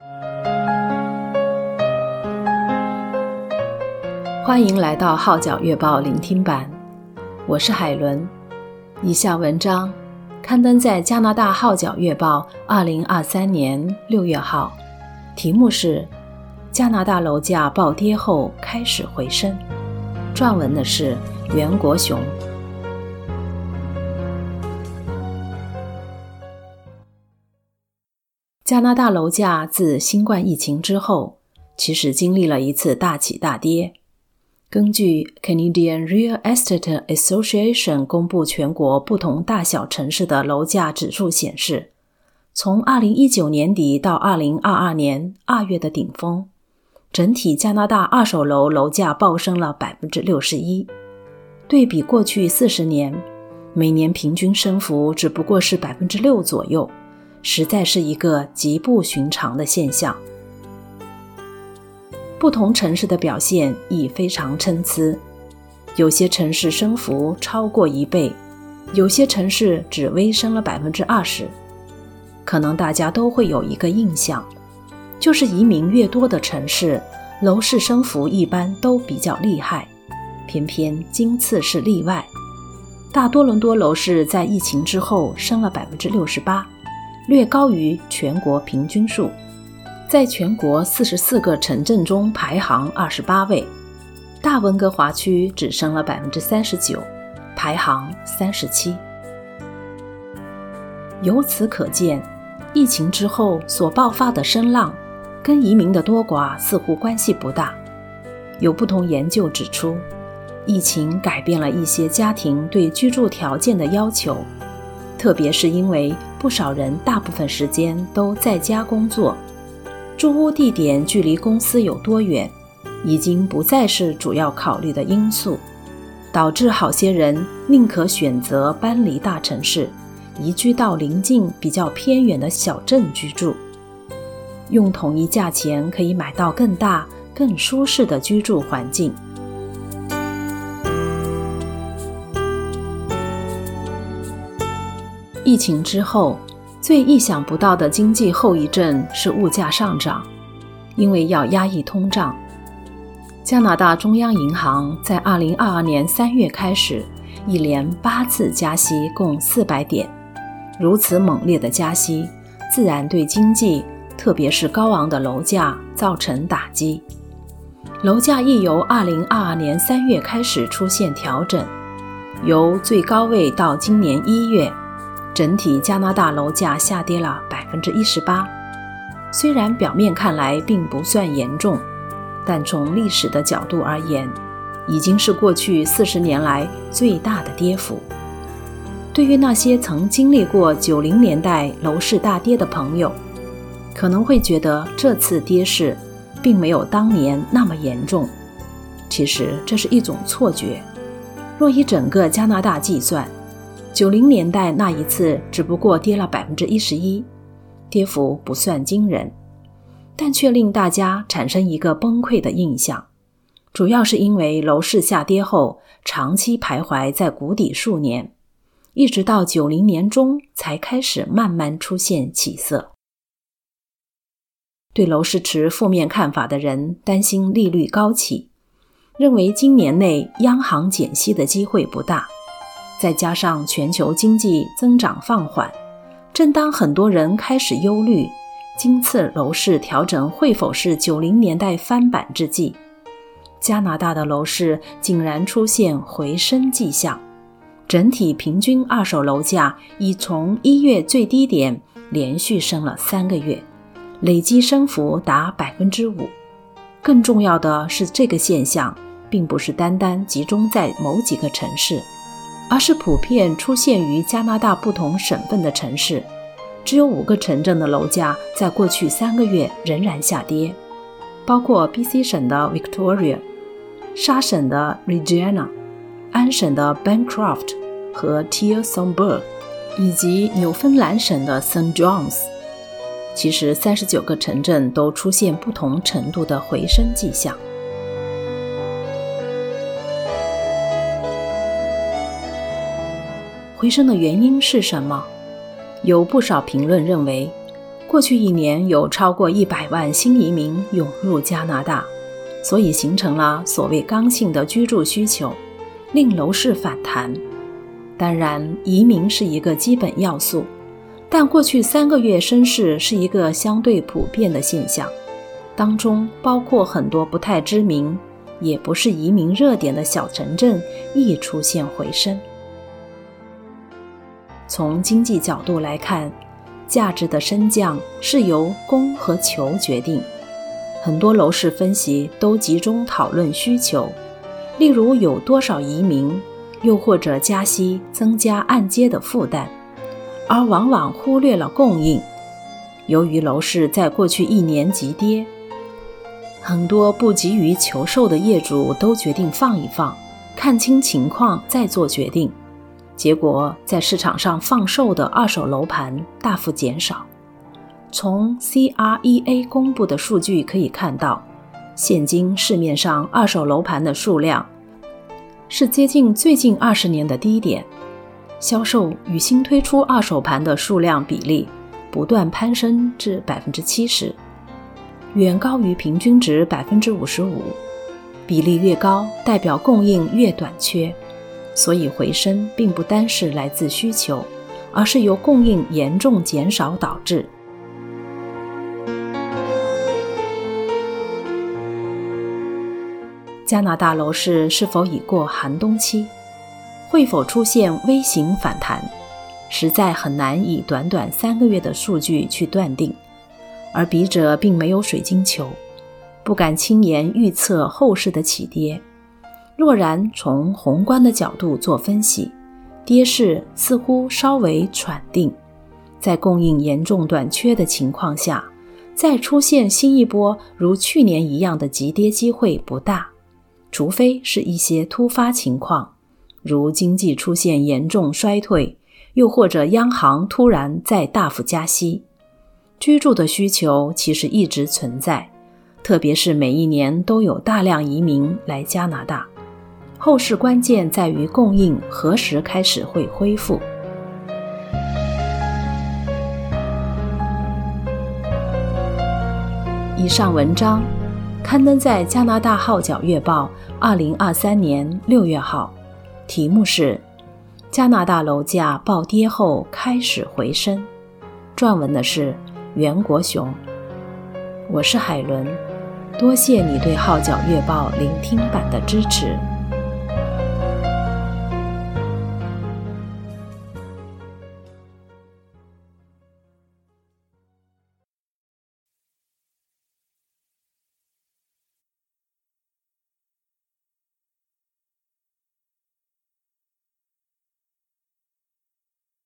欢迎来到号角月报聆听版，我是海伦。以下文章刊登在加拿大号角月报2023年6月号，题目是加拿大楼价暴跌后开始回升，撰文的是袁国雄。加拿大楼价自新冠疫情之后，其实经历了一次大起大跌。根据 Canadian Real Estate Association 公布全国不同大小城市的楼价指数显示，从2019年底到2022年2月的顶峰，整体加拿大二手楼楼价暴升了 61%， 对比过去40年，每年平均升幅只不过是 6% 左右，实在是一个极不寻常的现象。不同城市的表现亦非常参差，有些城市升幅超过1倍，有些城市只微升了 20%。 可能大家都会有一个印象，就是移民越多的城市，楼市升幅一般都比较厉害，偏偏今次是例外。大多伦多楼市在疫情之后升了 68%， 略高于全国平均数，在全国44个城镇中排行28位，大温哥华区只升了 39%， 排行37。由此可见，疫情之后所爆发的声浪跟移民的多寡似乎关系不大。有不同研究指出，疫情改变了一些家庭对居住条件的要求，特别是因为不少人大部分时间都在家工作，住屋地点距离公司有多远，已经不再是主要考虑的因素，导致好些人宁可选择搬离大城市，移居到邻近比较偏远的小镇居住，用同一价钱可以买到更大、更舒适的居住环境。疫情之后，最意想不到的经济后遗症是物价上涨，因为要压抑通胀。加拿大中央银行在2022年3月开始，一连8次加息共400点，如此猛烈的加息，自然对经济，特别是高昂的楼价造成打击。楼价亦由2022年3月开始出现调整，由最高位到今年1月，整体加拿大楼价下跌了 18%， 虽然表面看来并不算严重，但从历史的角度而言，已经是过去40年来最大的跌幅。对于那些曾经历过90年代楼市大跌的朋友，可能会觉得这次跌势并没有当年那么严重。其实这是一种错觉，若以整个加拿大计算，90年代那一次只不过跌了 11%， 跌幅不算惊人，但却令大家产生一个崩溃的印象，主要是因为楼市下跌后长期徘徊在谷底数年，一直到90年中才开始慢慢出现起色。对楼市持负面看法的人担心利率高企，认为今年内央行减息的机会不大，再加上全球经济增长放缓，正当很多人开始忧虑今次楼市调整会否是90年代翻版之际，加拿大的楼市竟然出现回升迹象，整体平均二手楼价已从1月最低点连续升了3个月，累计升幅达 5%。 更重要的是，这个现象并不是单单集中在某几个城市，而是普遍出现于加拿大不同省份的城市。只有5个城镇的楼价在过去3个月仍然下跌，包括 BC 省的 Victoria、 沙省的 Regina、 安省的 Bancroft 和 Tillsonburg， 以及纽芬兰省的 St. John's。 其实39个城镇都出现不同程度的回升迹象。回升的原因是什么？有不少评论认为， 过去1年有超过100万新移民涌入加拿大，所以形成了所谓刚性的居住需求，令楼市反弹。当然，移民是一个基本要素，但过去3个月升势是一个相对普遍的现象，当中包括很多不太知名也不是移民热点的小城镇亦出现回升。从经济角度来看，价值的升降是由供和求决定，很多楼市分析都集中讨论需求，例如有多少移民，又或者加息增加按揭的负担，而往往忽略了供应。由于楼市在过去1年急跌，很多不急于求售的业主都决定放一放，看清情况再做决定。结果在市场上放售的二手楼盘大幅减少。从 CREA 公布的数据可以看到，现今市面上二手楼盘的数量是接近最近20年的低点，销售与新推出二手盘的数量比例不断攀升至 70%， 远高于平均值 55%。 比例越高，代表供应越短缺，所以回升并不单是来自需求，而是由供应严重减少导致。加拿大楼市是否已过寒冬期？会否出现微型反弹？实在很难以短短3个月的数据去断定，而笔者并没有水晶球，不敢轻言预测后市的起跌。若然从宏观的角度做分析，跌势似乎稍微喘定，在供应严重短缺的情况下，再出现新一波如去年一样的急跌机会不大，除非是一些突发情况，如经济出现严重衰退，又或者央行突然再大幅加息。居住的需求其实一直存在，特别是每1年都有大量移民来加拿大。后市关键在于供应何时开始会恢复。以上文章刊登在加拿大号角月报2023年6月号，题目是加拿大楼价暴跌后开始回升，撰文的是袁国雄。我是海伦，多谢你对号角月报聆听版的支持。